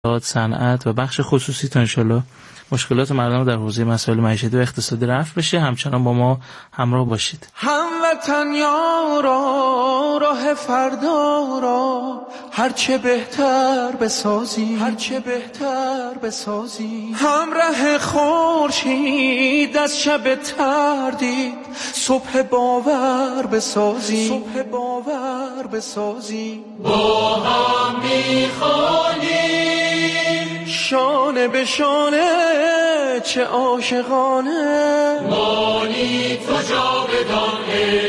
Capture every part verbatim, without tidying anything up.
صنعت و بخش خصوصی تا انشالله مشکلات مردم در حوزه مسائل معیشتی و اقتصادی رفع بشه. همچنان با ما همراه باشید. هموطن یارا راه فردا را هرچه بهتر بسازی، هرچه بهتر بسازی. همراه خورشید از شب تردید صبح باور بسازی، صبح باور بسازی. با هم میخوانیم شانه به شانه چه عاشقانه مانی تو جاودان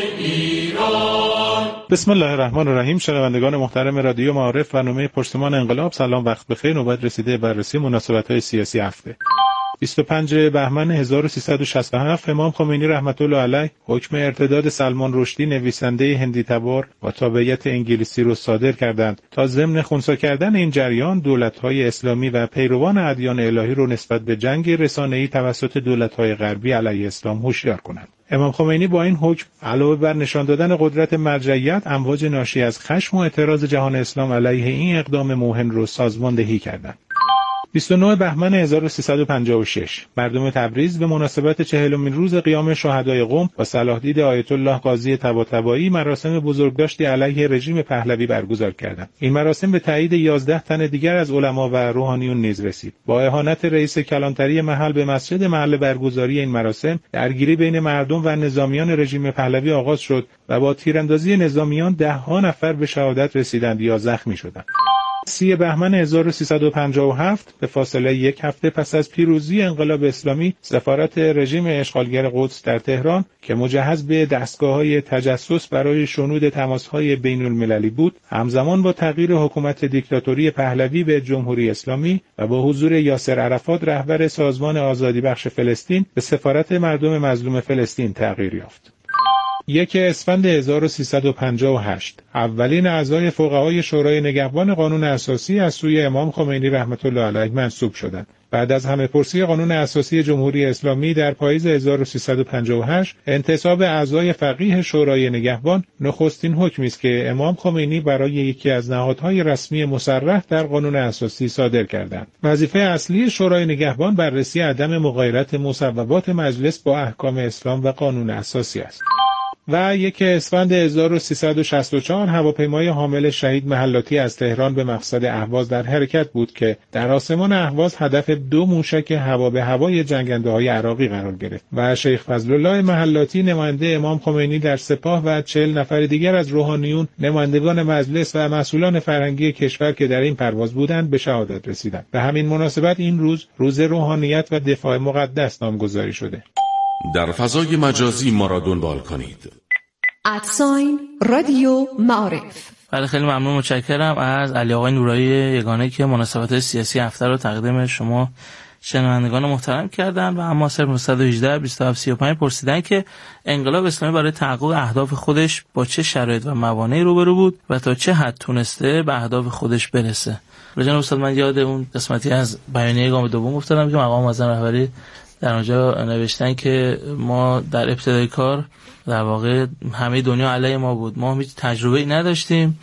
ایران. بسم الله الرحمن الرحیم. شنوندگان محترم رادیو معارف، برنامه پشتمان انقلاب. سلام، وقت بخیر. نوبت رسیده بررسی مناسبت‌های سیاسی هفته. بیست و پنجم بهمن هزار و سیصد و شصت و هفت امام خمینی رحمت الله علیه حکم ارتداد سلمان رشدی نویسنده هندی تبار و تابعیت انگلیسی را صادر کردند تا ضمن خنثی کردن این جریان دولت‌های اسلامی و پیروان ادیان الهی را نسبت به جنگ رسانه‌ای توسط دولت‌های غربی علیه اسلام هشدار کنند. امام خمینی با این حکم علاوه بر نشان دادن قدرت مرجعیت، امواج ناشی از خشم و اعتراض جهان اسلام علیه این اقدام موهن را سازماندهی کردند. بیست و نهم بهمن هزار و سیصد و پنجاه و شش مردم تبریز به مناسبت چهلمین روز قیام شهدای قم با صلاحدید آیت الله قاضی طباطبایی مراسم بزرگداشتی علیه رژیم پهلوی برگزار کردند. این مراسم به تایید یازده تن دیگر از علما و روحانیون نیز رسید. با اهانت رئیس کلانتری محل به مسجد محل برگزاری این مراسم، درگیری بین مردم و نظامیان رژیم پهلوی آغاز شد و با تیراندازی نظامیان ده ها نفر به شهادت رسیدند یا زخمی شدند. سی بهمن هزار و سیصد و پنجاه و هفت به فاصله یک هفته پس از پیروزی انقلاب اسلامی، سفارت رژیم اشغالگر قدس در تهران که مجهز به دستگاه‌های تجسس برای شنود تماس‌های بین‌المللی بود، همزمان با تغییر حکومت دیکتاتوری پهلوی به جمهوری اسلامی و با حضور یاسر عرفات رهبر سازمان آزادی بخش فلسطین به سفارت مردم مظلوم فلسطین تغییر یافت. یک اسفند هزار و سیصد و پنجاه و هشت اولین اعضای فقهای شورای نگهبان قانون اساسی از سوی امام خمینی رحمت الله علیه منصوب شدند. بعد از همه‌پرسی قانون اساسی جمهوری اسلامی در پاییز هزار و سیصد و پنجاه و هشت، انتصاب اعضای فقیه شورای نگهبان نخستین حکمی است که امام خمینی برای یکی از نهادهای رسمی مصرح در قانون اساسی صادر کردند. وظیفه اصلی شورای نگهبان بررسی عدم مغایرت مصوبات مجلس با احکام اسلام و قانون اساسی است. و یک اسفند هزار و سیصد و شصت و چهار هواپیمای حامل شهید محلاتی از تهران به مقصد اهواز در حرکت بود که در آسمان اهواز هدف دو موشک هوا به هوای جنگنده‌های عراقی قرار گرفت و شیخ فضل الله محلاتی نماینده امام خمینی در سپاه و چهل نفر دیگر از روحانیون، نمایندگان مجلس و مسئولان فرهنگی کشور که در این پرواز بودند به شهادت رسیدند. به همین مناسبت این روز روز روحانیت و دفاع مقدس نامگذاری شده. در فضای مجازی ما را دنبال کنید. ادساین رادیو معارف. بله، خیلی ممنون، متشکرم از علی آقای نورایی یگانه که مناسبات سیاسی هفته رو تقدیم شما شنوندگان محترم کردن. و اما صفر نهصد و هجده بیست و هفت سی و پنج پرسیدن که انقلاب اسلامی برای تحقق اهداف خودش با چه شرایط و موانعی روبرو بود و تا چه حد تونسته به اهداف خودش برسه. جناب استاد، من یاد اون قسمتی از بیانیه گام دوم افتادم که مقام معظم رهبری در اونجا نوشتن که ما در ابتدای کار در واقع همه دنیا علیه ما بود، ما هیچ تجربه‌ای نداشتیم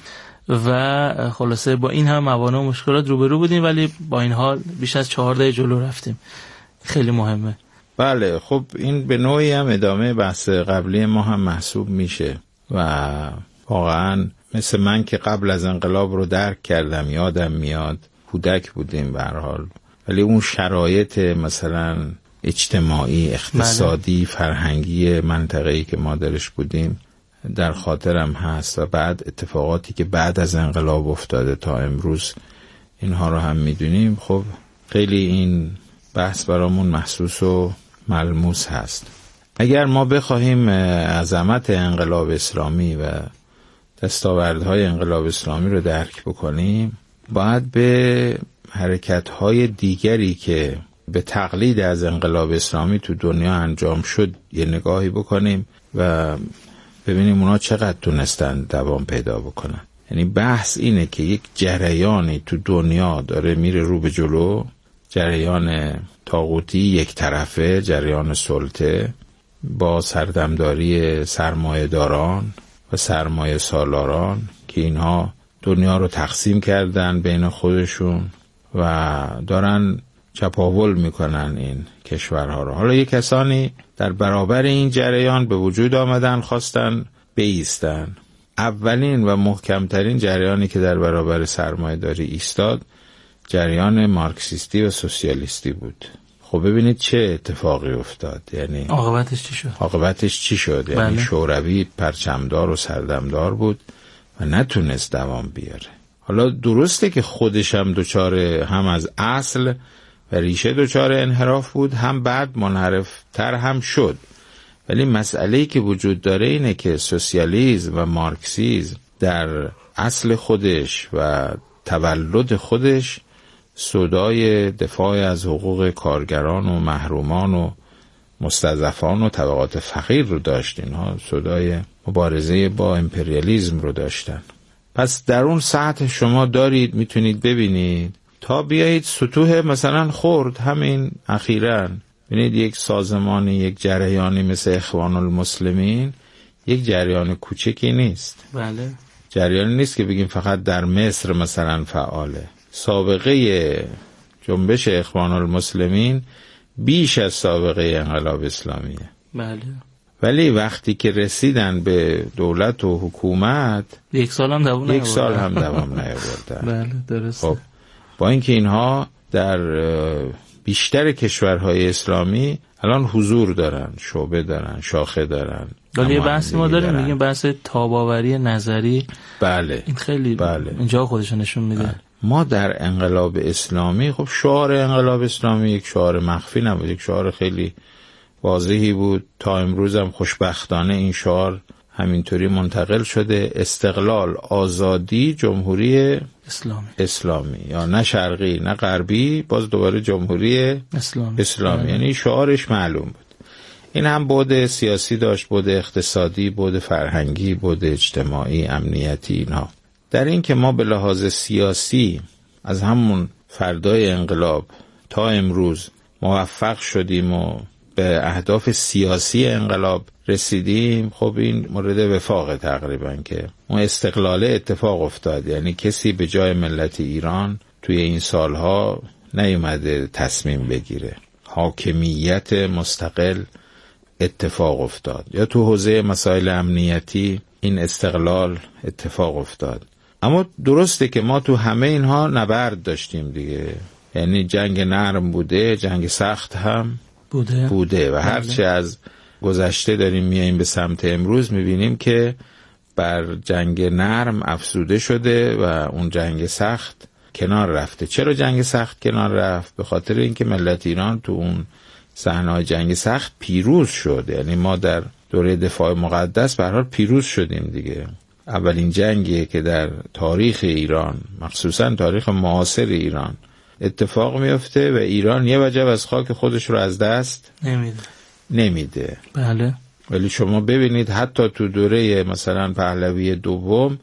و خلاصه با این هم موانع و مشکلات روبرو بودیم، ولی با این حال بیش از چهار دهه جلو رفتیم. خیلی مهمه. بله، خب این به نوعی هم ادامه بحث قبلی ما هم محسوب میشه و واقعا مثل من که قبل از انقلاب رو درک کردم، یادم میاد کودک بودیم به هر حال، ولی اون شرایط مثلا اجتماعی، اقتصادی، فرهنگی منطقه‌ای که ما درش بودیم در خاطرم هست و بعد اتفاقاتی که بعد از انقلاب افتاده تا امروز اینها رو هم میدونیم. خب خیلی این بحث برامون محسوس و ملموس هست. اگر ما بخواهیم عظمت انقلاب اسلامی و دستاوردهای انقلاب اسلامی رو درک بکنیم، باید به حرکت‌های دیگری که به تقلید از انقلاب اسلامی تو دنیا انجام شد یه نگاهی بکنیم و ببینیم اونا چقدر تونستن دوام پیدا بکنن. یعنی بحث اینه که یک جریانی تو دنیا داره میره رو به جلو، جریان طاغوتی یک طرفه، جریان سلطه با سردمداری سرمایه داران و سرمایه سالاران که اینها دنیا رو تقسیم کردن بین خودشون و دارن چپاول میکنن این کشورها رو. حالا یک کسانی در برابر این جریان به وجود آمدن، خواستن بایستن. اولین و محکمترین جریانی که در برابر سرمایه‌داری ایستاد جریان مارکسیستی و سوسیالیستی بود. خب ببینید چه اتفاقی افتاد، یعنی عاقبتش چی شد؟ عاقبتش چی شد؟ بله. یعنی شوروی پرچمدار و سردمدار بود و نتونست دوام بیاره. حالا درسته که خودش هم دچار هم از اصل و ریشه دچار انحراف بود، هم بعد منحرف تر هم شد، ولی مسئله‌ای که وجود داره اینه که سوسیالیسم و مارکسیسم در اصل خودش و تولد خودش صدای دفاع از حقوق کارگران و محرومان و مستضعفان و طبقات فقیر رو داشت. اینها صدای مبارزه با امپریالیسم رو داشتن. پس در اون سطح شما دارید میتونید ببینید تا بیایید سطوح مثلا خرد همین اخیراً ببینید یک سازمانی، یک جریانی مثل اخوان المسلمین یک جریان کوچکی نیست. بله. جریانی نیست که بگیم فقط در مصر مثلا فعاله. سابقه جنبش اخوان المسلمین بیش از سابقه انقلاب اسلامیه. بله. ولی وقتی که رسیدن به دولت و حکومت یک سال هم دوام یک سال هم دوام نیاوردن. بله درسته. خب با اینکه اینها در بیشتر کشورهای اسلامی الان حضور دارن، شعبه دارن، شاخه دارن. ولی یه بحثی ما داریم میگیم بحث تاباوری نظری. بله. این خیلی بله. اینجا خودش نشون میده. بله. ما در انقلاب اسلامی، خب شعار انقلاب اسلامی یک شعار مخفی نبود، یک شعار خیلی واضحی بود. تا امروز هم خوشبختانه این شعار همینطوری منتقل شده: استقلال، آزادی، جمهوری اسلامی. اسلامی، یا نه شرقی نه غربی، باز دوباره جمهوری اسلامی, اسلامی. بله. یعنی شعارش معلوم بود. این هم بعد سیاسی داشت، بعد اقتصادی، بعد فرهنگی، بعد اجتماعی، امنیتی. اینها در این که ما به لحاظ سیاسی از همون فردای انقلاب تا امروز موفق شدیم و به اهداف سیاسی انقلاب رسیدیم، خب این مورد وفاق تقریبا که اون استقلال اتفاق افتاد. یعنی کسی به جای ملت ایران توی این سالها نیومده تصمیم بگیره، حاکمیت مستقل اتفاق افتاد. یا تو حوزه مسائل امنیتی این استقلال اتفاق افتاد. اما درسته که ما تو همه اینها نبرد داشتیم دیگه، یعنی جنگ نرم بوده، جنگ سخت هم بوده, بوده. و هرچه از گذشته داریم میاییم به سمت امروز میبینیم که بر جنگ نرم افزوده شده و اون جنگ سخت کنار رفته. چرا جنگ سخت کنار رفت؟ به خاطر اینکه ملت ایران تو اون صحنه‌های جنگ سخت پیروز شد. یعنی ما در دوره دفاع مقدس به هر حال پیروز شدیم دیگه. اولین جنگیه که در تاریخ ایران، مخصوصا تاریخ معاصر ایران اتفاق میفته و ایران یه وجب از خاک خودش رو از دست نمیده نمیده. بله. ولی شما ببینید حتی تو دوره مثلا پهلوی دوم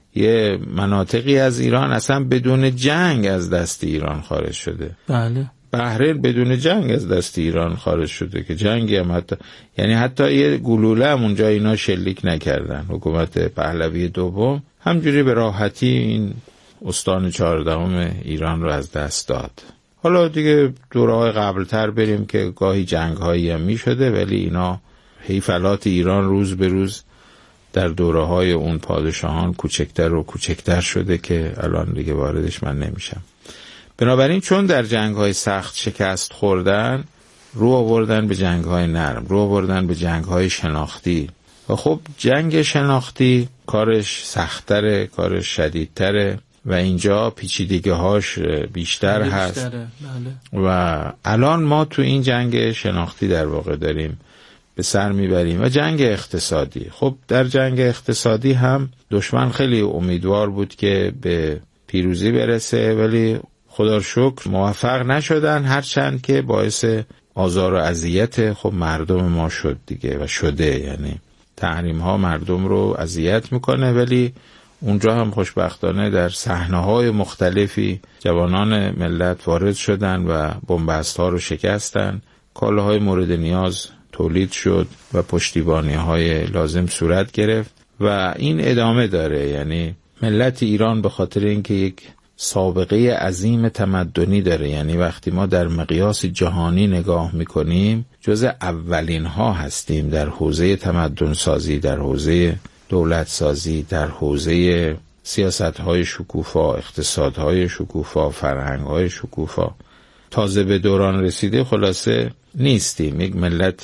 یه مناطقی از ایران اصلا بدون جنگ از دست ایران خارج شده. بله. بحرین بدون جنگ از دست ایران خارج شده که جنگی هم حتی، یعنی حتی یه گلوله هم اونجا اینا شلیک نکردن. حکومت پهلوی دوم همجوری به راحتی این استان چهاردهم ایران رو از دست داد. حالا دیگه دوره‌های قبلتر بریم که گاهی جنگ‌هایی هم می‌شده، ولی اینا حیفلات ایران روز به روز در دوره‌های اون پادشاهان کوچکتر و کوچکتر شده که الان دیگه واردش من نمیشم. بنابراین چون در جنگ‌های سخت شکست خوردن، رو آوردن به جنگ‌های نرم، رو آوردن به جنگ‌های شناختی. و خب جنگ شناختی کارش سخت‌تره، کارش شدیدتره و اینجا پیچیدگی‌هاش بیشتر هست. بله. و الان ما تو این جنگ شناختی در واقع داریم به سر میبریم. و جنگ اقتصادی، خب در جنگ اقتصادی هم دشمن خیلی امیدوار بود که به پیروزی برسه، ولی خدا رو شکر موفق نشدن، هرچند که باعث آزار و اذیت خب مردم ما شد دیگه و شده. یعنی تحریم ها مردم رو اذیت میکنه، ولی اونجا هم خوشبختانه در صحنه‌های مختلفی جوانان ملت وارد شدن و بنبست ها رو شکستن، کالاهای مورد نیاز تولید شد و پشتیبانی‌های لازم صورت گرفت و این ادامه داره. یعنی ملت ایران به خاطر اینکه یک سابقه عظیم تمدنی داره. یعنی وقتی ما در مقیاس جهانی نگاه میکنیم جز اولین ها هستیم در حوزه تمدن سازی، در حوزه دولت سازی، در حوزه سیاست های شکوفا، اقتصاد های شکوفا، فرهنگ های شکوفا. تازه به دوران رسیده خلاصه نیستیم. یک ملت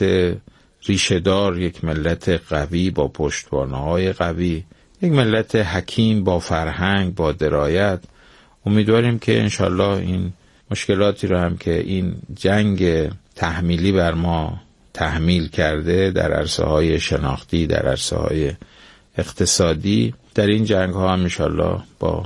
ریشه‌دار، یک ملت قوی با پشتوانه‌های قوی، یک ملت حکیم با فرهنگ، با درایت. امیدواریم که انشالله این مشکلاتی رو هم که این جنگ تحمیلی بر ما تحمیل کرده در عرصه‌های شناختی، در عرصه‌های اقتصادی، در این جنگ ها هم انشالله با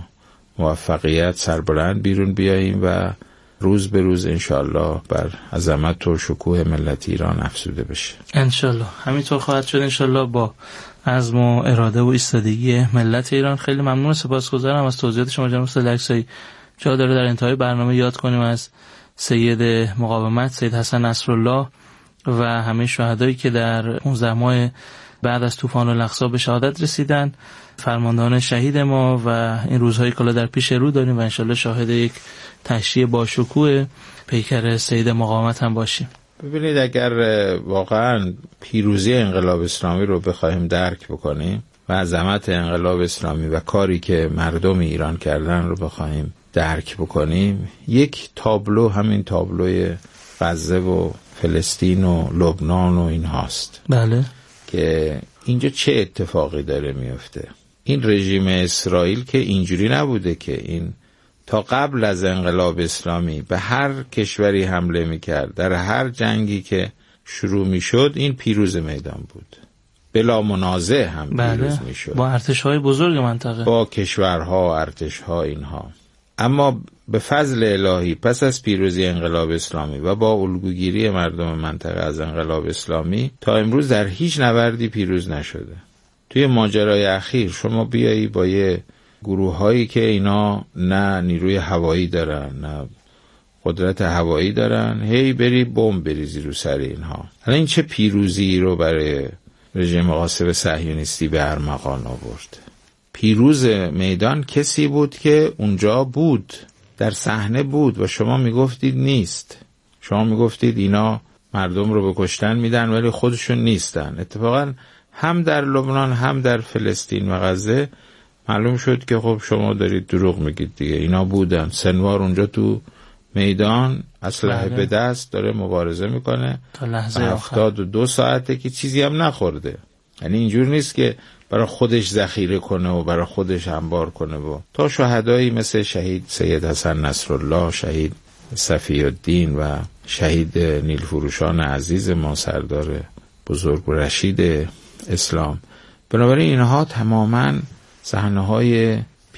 موفقیت سربلند بیرون بیاییم و روز به روز انشالله بر عظمت و شکوه ملت ایران افزوده بشه. انشالله همینطور خواهد شد انشالله با عزم و اراده و ایستادگی ملت ایران. خیلی ممنون، سپاسگزارم از توضیحات شما جناب استاد لکسایی. جا داره در انتهای برنامه یاد کنیم از سید مقاومت سید حسن نصرالله و همه شهدایی که در پانزده ماه بعد از طوفان الاقصی به شهادت رسیدن، فرماندهان شهید ما، و این روزهای کالا در پیش رو داریم و انشالله شاهد یک تشییع با شکوه پیکر سید مقاومت هم باشیم. ببینید اگر واقعا پیروزی انقلاب اسلامی رو بخوایم درک بکنیم و عظمت انقلاب اسلامی و کاری که مردم ایران کردن رو بخوایم درک بکنیم، یک تابلو همین تابلوی غزه و فلسطین و لبنان و این هاست. بله. که اینجا چه اتفاقی داره میفته. این رژیم اسرائیل که اینجوری نبوده که این تا قبل از انقلاب اسلامی به هر کشوری حمله میکرد، در هر جنگی که شروع میشد این پیروز میدان بود، بلا منازع هم بله. پیروز میشد با ارتش‌های بزرگ منطقه، با کشورها، ارتش‌ها، اینها. اما به فضل الهی پس از پیروزی انقلاب اسلامی و با الگوگیری مردم منطقه از انقلاب اسلامی تا امروز در هیچ نبردی پیروز نشده. توی ماجرای اخیر شما بیایی با یه گروه هایی که اینا نه نیروی هوایی دارن نه قدرت هوایی دارن، هی بری بمب بریزی رو سر اینها. حالا این چه پیروزی رو برای رژیم غاصب صهیونیستی به ارمغان آورد؟ پیروز میدان کسی بود که اونجا بود، در صحنه بود و شما میگفتید نیست. شما میگفتید اینا مردم رو به کشتن میدن ولی خودشون نیستن. اتفاقا هم در لبنان هم در فلسطین و غزه معلوم شد که خب شما دارید دروغ میگید دیگه. اینا بودن، سنوار اونجا تو میدان اسلحه به دست داره مبارزه میکنه تا لحظه هفتاد و دو ساعته که چیزی هم نخورده. یعنی اینجور نیست که برای خودش ذخیره کنه و برای خودش انبار کنه. و تا شهدایی مثل شهید سید حسن نصرالله، شهید صفی الدین و شهید نیلفروشان عزیز ما، سردار بزرگ و رشید اسلام. بنابراین اینها تماماً صحنه‌های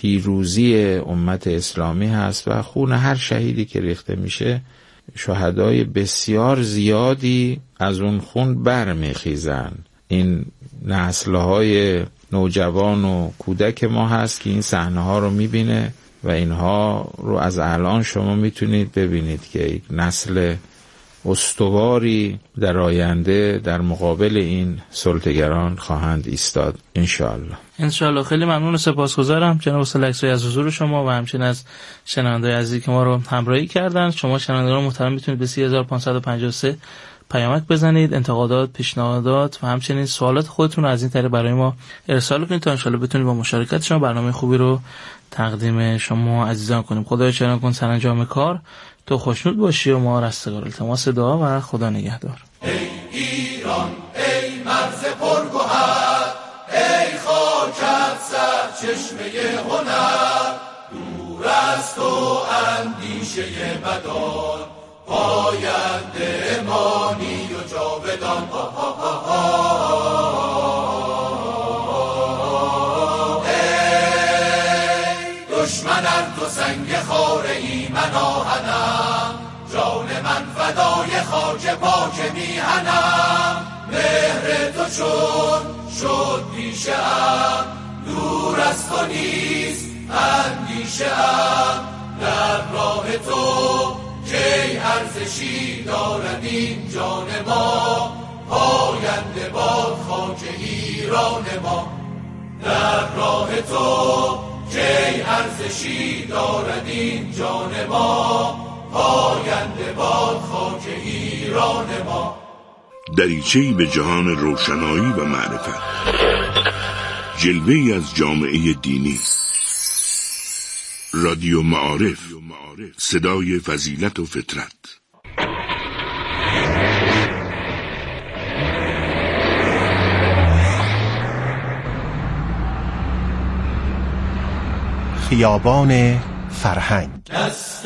پیروزی امت اسلامی هست و خون هر شهیدی که ریخته میشه شهدای بسیار زیادی از اون خون برمیخیزن. این نسل‌های نوجوان و کودک ما هست که این صحنه‌ها رو میبینه و اینها رو از الان شما میتونید ببینید که یک نسل استواری در آینده در مقابل این سلطه‌گران خواهند ایستاد انشاءالله. انشاءالله. خیلی ممنون و سپاسگزارم جناب استاد لکسایی از حضور شما و همچنین از شنوندگان عزیزی که ما رو همراهی کردن. شما شنوندگان محترم میتونید به سی هزار و پانصد و پنجاه و سه پیامک بزنید، انتقادات، پیشنهادات و همچنین سوالات خودتون رو از این طریق برای ما ارسال کنید تا انشاءالله بتونیم با مشارکت شما برنامه خوبی رو تقدیم شما عزیزان کنیم. خدای چرا کن سرانجام کار تو خوشنود باشی و ما رستگار. التماس دعا و خدا نگهدار. ای ایران ای مرز پرگوهر، ای خاکت سرچشمه هنر، دور از تو اندیشه بدان، پاینده مانی و جاودان. ای دشمنان تو سنگ خاره ای من آهنم، جان من فدای خاک پاک میهنم. مهر تو چون شد پیشه ام، دور از تو نیست اندیشه ام. در راه تو کی ارزشی دارد این جان ما، پاینده باد خاک ایران ما. در راه تو چه ارزشی دارد این جان ما، پاینده باد خاک ایران ما. دریچه‌ای به جهان روشنایی و معرفت، جلوه‌ای از جامعه دینی. رادیو معارف، صدای فضیلت و فطرت. خیابان فرهنگ. دست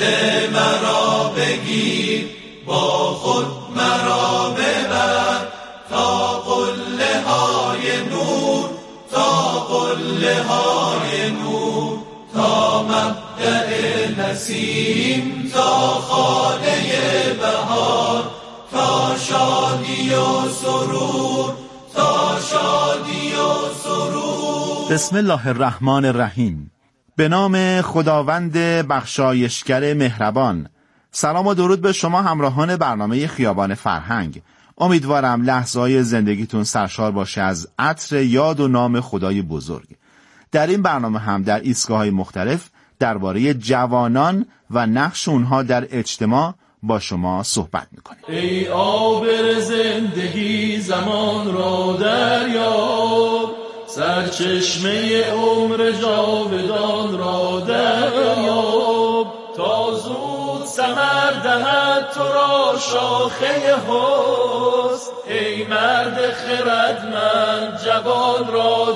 مرا بگیر، با خود مرا ببر، تا قله های نور، تا قله های نور، تا مبدأ نسیم، تا خانه بهار، تا شادی و سرور، تا شادی و سرور. بسم الله الرحمن الرحیم. به نام خداوند بخشایشگر مهربان. سلام و درود به شما همراهان برنامه خیابان فرهنگ. امیدوارم لحظه‌های زندگیتون سرشار باشه از عطر یاد و نام خدای بزرگ. در این برنامه هم در ایستگاه‌های مختلف درباره جوانان و نقش اونها در اجتماع با شما صحبت می‌کنیم. ای آبر زندگی زمان را دریاب، سرچشمه عمر جاودان را دریاب، تا زود ثمر دهد تو را شاخه حسن، ای مرد خردمند جوان را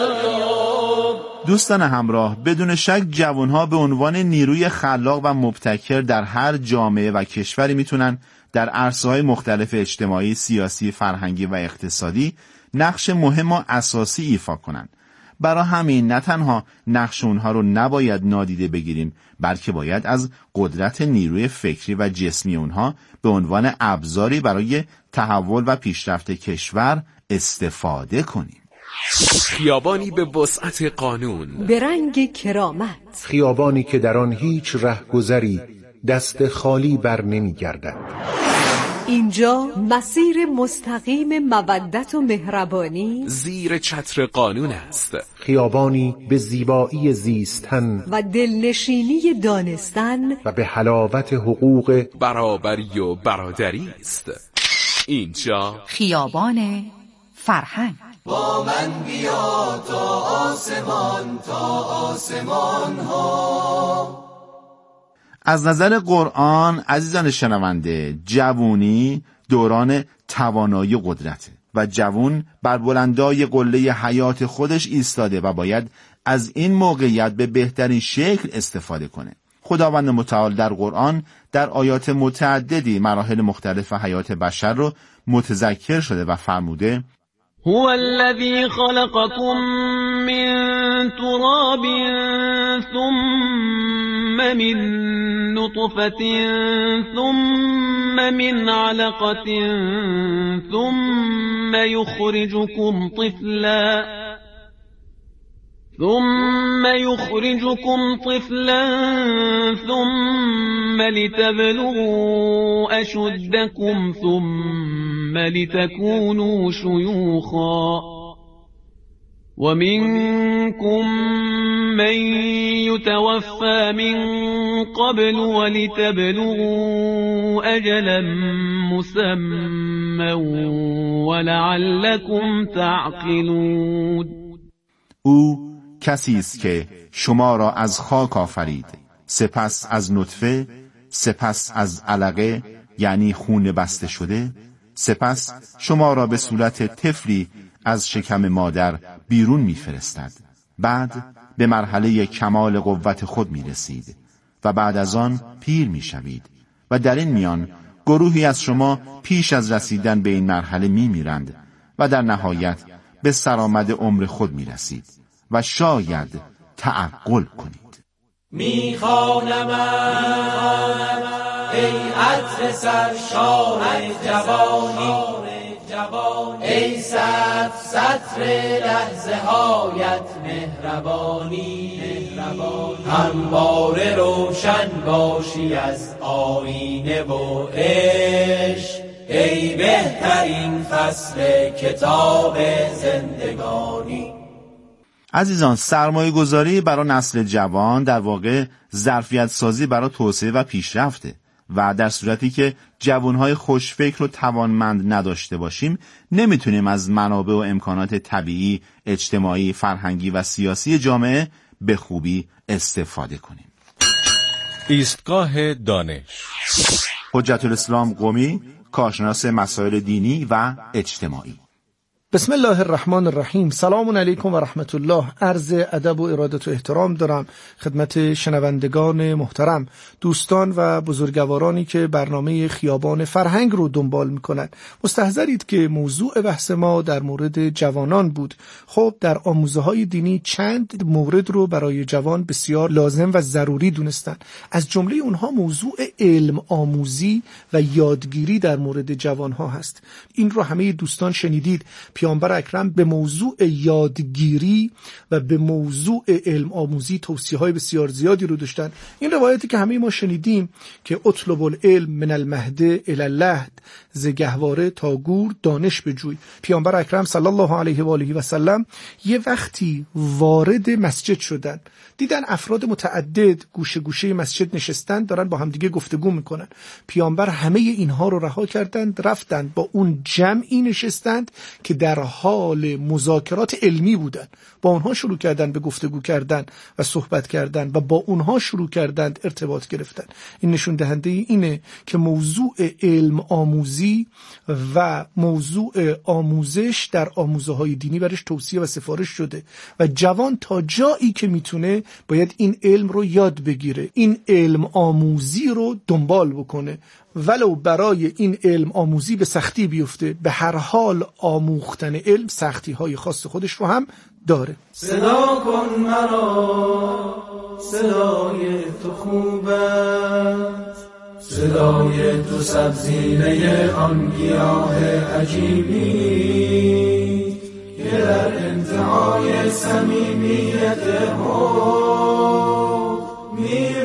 دریاب. دوستان همراه، بدون شک جوانها به عنوان نیروی خلاق و مبتکر در هر جامعه و کشوری میتونن در عرصه‌های مختلف اجتماعی، سیاسی، فرهنگی و اقتصادی نقش مهم و اساسی ایفا کنند. برای همین نه تنها نقش اونها رو نباید نادیده بگیریم، بلکه باید از قدرت نیروی فکری و جسمی اونها به عنوان ابزاری برای تحول و پیشرفت کشور استفاده کنیم. خیابانی به وسعت قانون، به رنگ کرامت، خیابانی که در آن هیچ رهگذری دست خالی بر نمی گردد. اینجا مسیر مستقیم مودت و مهربانی زیر چتر قانون است. خیابانی به زیبایی زیستن و دلنشینی دانستن و به حلاوت حقوق برابری و برادری است. اینجا خیابان فرهنگ. با من بیا تا آسمان، تا آسمان ها. از نظر قرآن عزیزان شنونده، جوونی دوران توانایی قدرته و جوون بر بلندای قله حیات خودش ایستاده و باید از این موقعیت به بهترین شکل استفاده کنه. خداوند متعال در قرآن در آیات متعددی مراحل مختلف حیات بشر رو متذکر شده و فرموده: هو الذي خلقكم من تراب ثم من نطفة ثم من علقة ثم يخرجكم طفلا ثم يخرجكم طفلا ثم لتبلغوا أشدكم ثم لتكونوا شيوخا ومنكم من يتوفى من قبل ولتبلغوا أجلا مسمى ولعلكم تعقلون. او کسی است که شما را از خاک آفرید، سپس از نطفه، سپس از علقه یعنی خون بسته شده، سپس شما را به صورت طفلی از شکم مادر بیرون می‌فرستد. بعد به مرحله کمال قوت خود می‌رسید و بعد از آن پیر می‌شوید و در این میان گروهی از شما پیش از رسیدن به این مرحله می‌میرند و در نهایت به سرآمد عمر خود می‌رسید و شاید تعقل کنید. میخوانم ای عطر سرشار جوانی، ای سطر سطر لحظه هایت مهربانی، همواره روشن باشی از آینه و عشق، ای بهترین فصل کتاب زندگانی. عزیزان، سرمایه گذاری برای نسل جوان در واقع ظرفیت سازی برای توسعه و پیشرفته و در صورتی که جوانهای خوشفکر و توانمند نداشته باشیم نمیتونیم از منابع و امکانات طبیعی، اجتماعی، فرهنگی و سیاسی جامعه به خوبی استفاده کنیم. ایستگاه دانش. حجت الاسلام قمی، کارشناس مسائل دینی و اجتماعی. بسم الله الرحمن الرحیم. سلام علیکم و رحمت الله. عرض ادب و ارادت و احترام دارم خدمت شنوندگان محترم، دوستان و بزرگوارانی که برنامه خیابان فرهنگ رو دنبال میکنند. مستحضرید که موضوع بحث ما در مورد جوانان بود. خب در آموزه های دینی چند مورد رو برای جوان بسیار لازم و ضروری دونستن. از جمله اونها موضوع علم آموزی و یادگیری در مورد جوان ها هست. این رو همه دوستان شنیدید. پیامبر اکرم به موضوع یادگیری و به موضوع علم آموزی توصیه‌های بسیار زیادی رو داشتن. این روایتی که همه ما شنیدیم که اطلب العلم من المهد الی اللحد، ز گهواره تا گور دانش بجوی. پیامبر اکرم صلی الله علیه و آله و سلم یه وقتی وارد مسجد شدن، دیدن افراد متعدد گوشه گوشه مسجد نشستن، دارن با همدیگه گفتگو میکنن. پیامبر همه اینها رو رها کردند، رفتند با اون جمعی نشستند که در حال مذاکرات علمی بودن. با اونها شروع کردن به گفتگو کردن و صحبت کردن و با اونها شروع کردند ارتباط گرفتن. این نشون دهنده اینه که موضوع علم آموزی و موضوع آموزش در آموزه های دینی برش توصیه و سفارش شده و جوان تا جایی که میتونه باید این علم رو یاد بگیره، این علم آموزی رو دنبال بکنه، ولو برای این علم آموزی به سختی بیفته. به هر حال آموختن علم سختی های خاص خودش رو هم داره. صدا کن مرا، صدای تو خوب است، صدای تو سبزینه آن گیاه عجیبی که در انتهای صمیمیت حب می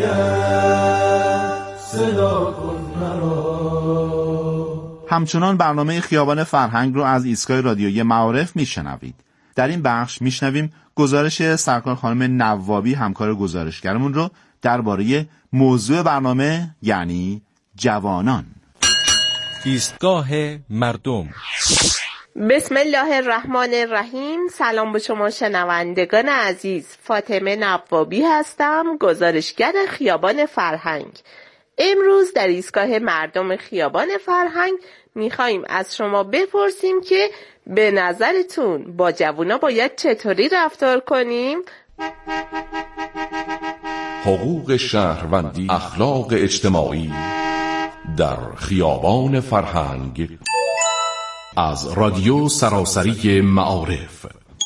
روید. صدا کن مرا. همچنان برنامه خیابان فرهنگ رو از ایستگاه رادیویی معارف میشنوید. در این بخش میشنویم گزارش سرکار خانم نوابی، همکار گزارشگرمون رو درباره موضوع برنامه یعنی جوانان. ایستگاه مردم. بسم الله الرحمن الرحیم. سلام به شما شنوندگان عزیز. فاطمه نوابی هستم، گزارشگر خیابان فرهنگ. امروز در ایستگاه مردم خیابان فرهنگ میخواییم از شما بپرسیم که به نظرتون با جوونا باید چطوری رفتار کنیم؟ حقوق شهروندی، اخلاق اجتماعی در خیابان فرهنگ از رادیو سراسری معارف.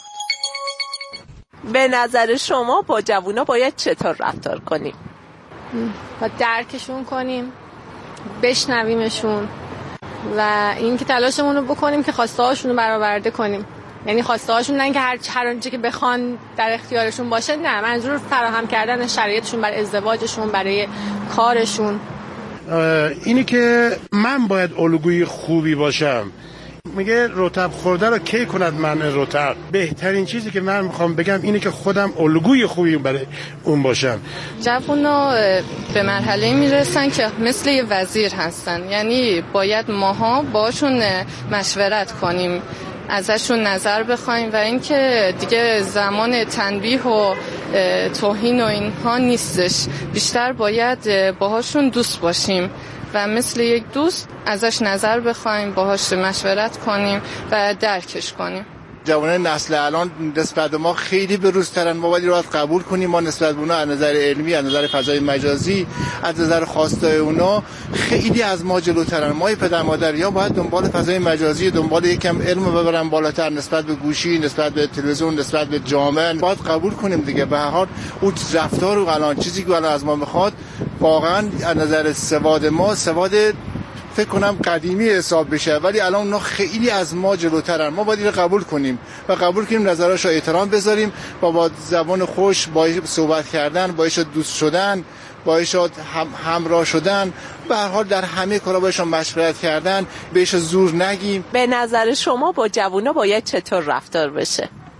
به نظر شما با جوونا باید چطور رفتار کنیم؟ با درکشون کنیم، بشنویمشون و این که تلاشمون رو بکنیم که خواسته هاشون رو برآورده کنیم. یعنی خواسته هاشون نه که هر هر آنچه که بخوان در اختیارشون باشه، نه، منظور فراهم کردن شرایطشون برای ازدواجشون، برای کارشون. اینی که من باید الگوی خوبی باشم. میگه رطب خورده رو کی کند من رطب. بهترین چیزی که من میخوام بگم اینه که خودم الگوی خوبی برای اون باشم. جوونا به مرحله میرسن که مثل یه وزیر هستن، یعنی باید ماها باشون مشورت کنیم، ازشون نظر بخوایم و اینکه دیگه زمان تنبیه و توهین و اینها نیستش. بیشتر باید باهاشون دوست باشیم و مثل یک دوست ازش نظر بخوایم، باهاش مشورت کنیم و درکش کنیم. جوانان نسل الان نسبت به ما خیلی بروزترن. ما باید رو قبول کنیم. ما نسبت به اونا از نظر علمی، از نظر فضای مجازی، از نظر خواستای اونا خیلی از ما جلوترن. ما پدر مادریا باید دنبال فضای مجازی، دنبال یکم علم ببرن بالاتر، نسبت به گوشی، نسبت به تلویزیون، نسبت به جامعه باید قبول کنیم دیگه. به هر حال اون رفتار و الان چیزی که الان از ما میخواد واقعا از نظر سواد ما سواد فکر کنم قدیمی حساب بشه، ولی الان اونا خیلی از ما جلوترن. ما باید اینو قبول کنیم و قبول کنیم نظراشو احترام بذاریم و با زبان خوش باهاش صحبت کردن، باهاش دوست شدن، باهاش هم همراه شدن، به هر حال در همه کارا باهاش مشورت کردن، بهش زور نگیم. به نظر شما با جوونا باید چطور رفتار بشه؟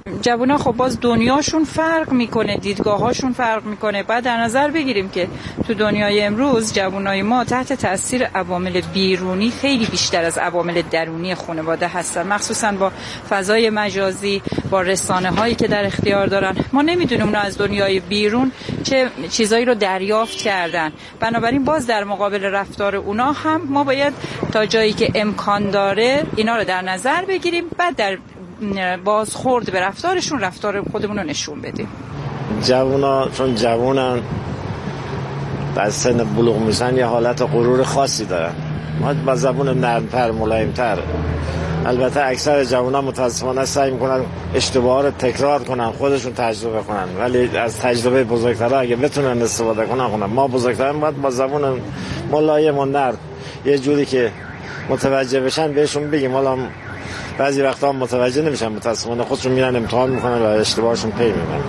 جوونا خب باز دنیاشون فرق میکنه، دیدگاهاشون فرق میکنه. بعد در نظر بگیریم که تو دنیای امروز جوانای ما تحت تاثیر عوامل بیرونی خیلی بیشتر از عوامل درونی خانواده هستن، مخصوصا با فضای مجازی، با رسانه هایی که در اختیار دارن. ما نمیدونیم اونا از دنیای بیرون چه چیزایی رو دریافت کردن. بنابراین باز در مقابل رفتار اونا هم ما باید تا جایی که امکان داره اینا رو در نظر بگیریم، بعد در بازخورد به رفتارشون رفتار خودمون رو نشون بدیم. جوونا چون جوونن در سن بلوغ میشن یه حالت غرور خاصی دارن، ما با زبون نرمتر ملایمتر. البته اکثر جوونا متاسفانه سعی میکنن اشتباها رو تکرار کنن، خودشون تجربه کنن، ولی از تجربه بزرگترها اگه بتونن استفاده کنن کنن. ما بزرگتران باید با زبون ملایم و نرم یه جوری که متوجه بشن بهشون بگیم. حالا بعضی وقتا هم متوجه نمیشن، متاسفانه خودشون میرن امتحان میکنن و اشتباهشون پی میبرن.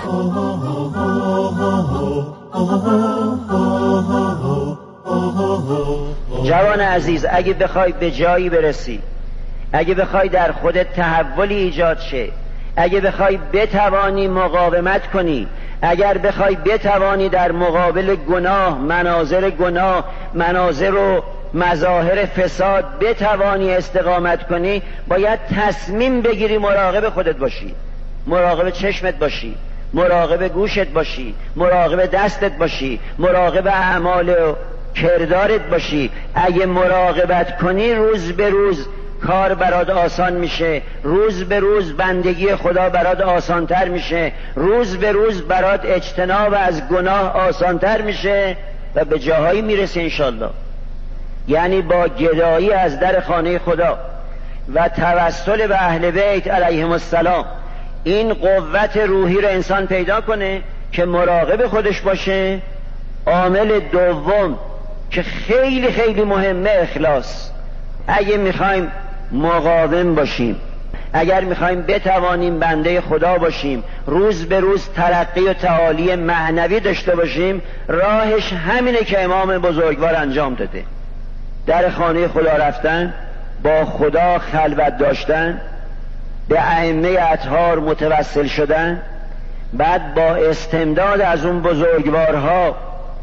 جوان عزیز، اگه بخوای به جایی برسی، اگه بخوای در خودت تحولی ایجاد شه، اگه بخوای بتوانی مقاومت کنی، اگر بخوای بتوانی در مقابل گناه، مناظر گناه، مناظر و مظاهر فساد بتوانی استقامت کنی، باید تصمیم بگیری مراقب خودت باشی، مراقب چشمت باشی، مراقب گوشت باشی، مراقب دستت باشی، مراقب اعمال و کردارت باشی. اگه مراقبت کنی روز به روز کار برات آسان میشه، روز به روز بندگی خدا برات آسانتر میشه، روز به روز برات اجتناب از گناه آسانتر میشه و به جاهایی میرسه انشالله. یعنی با گدایی از در خانه خدا و توسل به اهل بیت علیهم السلام این قوت روحی رو انسان پیدا کنه که مراقب خودش باشه. عامل دوم که خیلی خیلی مهمه اخلاص. اگه میخوایم مقاوم باشیم، اگر میخوایم بتوانیم بنده خدا باشیم، روز به روز ترقی و تعالی معنوی داشته باشیم، راهش همینه که امام بزرگوار انجام داده. در خانه خدا رفتن، با خدا خلوت داشتن، به ائمه اطهار متوسل شدن، بعد با استمداد از اون بزرگوارها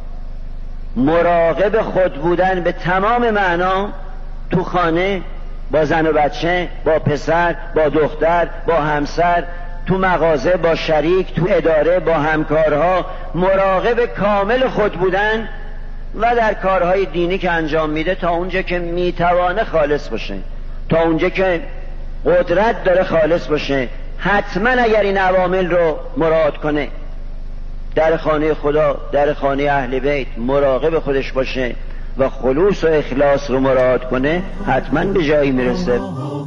مراقب خود بودن به تمام معنا، تو خانه با زن و بچه، با پسر، با دختر، با همسر، تو مغازه با شریک، تو اداره با همکارها، مراقب کامل خود بودن و در کارهای دینی که انجام میده تا اونجا که میتوانه خالص باشه، تا اونجا که قدرت داره خالص باشه. حتما اگر این عوامل رو مراعات کنه، در خانه خدا، در خانه اهل بیت مراقب خودش باشه و خلوص و اخلاص رو مراعات کنه، حتما به جایی میرسه.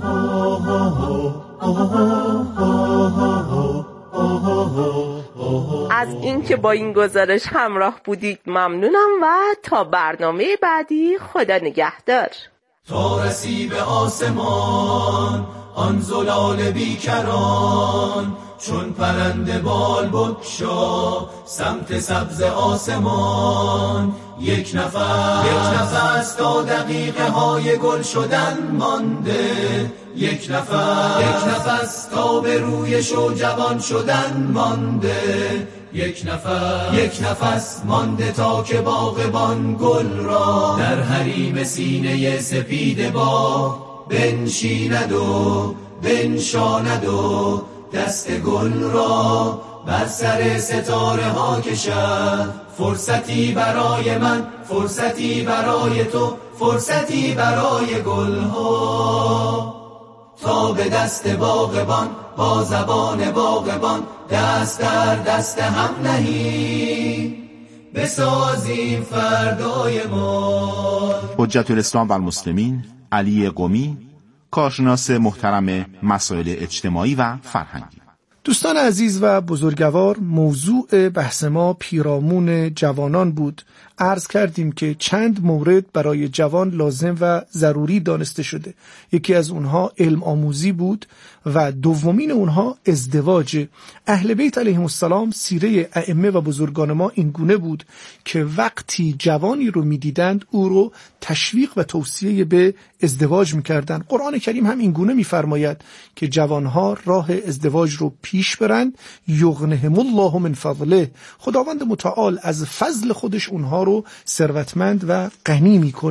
از اینکه با این گزارش همراه بودید ممنونم و تا برنامه بعدی خدا نگهدار. تا رسی به آسمان آن زلال بیکران، چون پرنده بال بکشا سمت سبز آسمان. یک نفس یک نفس تا دقیقه های گل شدن مانده، یک نفس یک نفس تا به روی شو جوان شدن مانده، یک نفس یک نفس مانده تا که باغبان گل را در حریم سینه سپید با بنشیند و بنشاند و دست گل را بر سر ستاره ها کشد. فرصتی برای من، فرصتی برای تو، فرصتی برای گل ها، تا به دست باغبان با زبان باغبان دست در دست هم نهیم، بسازیم فردای ما. حجت الاسلام و المسلمین علی قمی، کارشناس محترم مسائل اجتماعی و فرهنگی. دوستان عزیز و بزرگوار، موضوع بحث ما پیرامون جوانان بود، عرض کردیم که چند مورد برای جوان لازم و ضروری دانسته شده. یکی از اونها علم آموزی بود و دومین اونها ازدواج. اهل بیت علیهم السلام سیره ائمه و بزرگان ما این گونه بود که وقتی جوانی رو میدیدند او رو تشویق و توصیه به ازدواج میکردند. قرآن کریم هم این گونه میفرماید که جوانها راه ازدواج رو پیش برند، یغنهم الله من فضله، خداوند متعال از فضل خودش اونها رو ثروتمند و غنی میکنه.